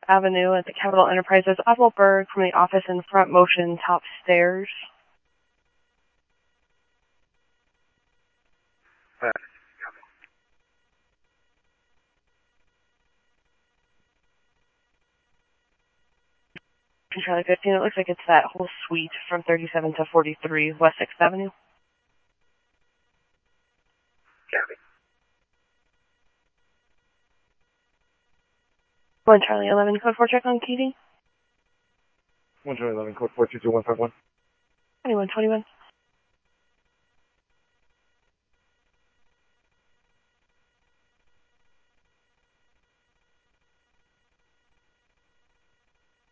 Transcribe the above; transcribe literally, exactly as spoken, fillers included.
Avenue at the Capital Enterprises. Oswald Berg from the office in front motion, top stairs. Uh, Charlie fifteen, it looks like it's that whole suite from thirty-seven to forty-three West sixth Avenue. Copy. one Charlie eleven, code four check on K D. one Charlie eleven, code four two two one five one. twenty-one twenty-one.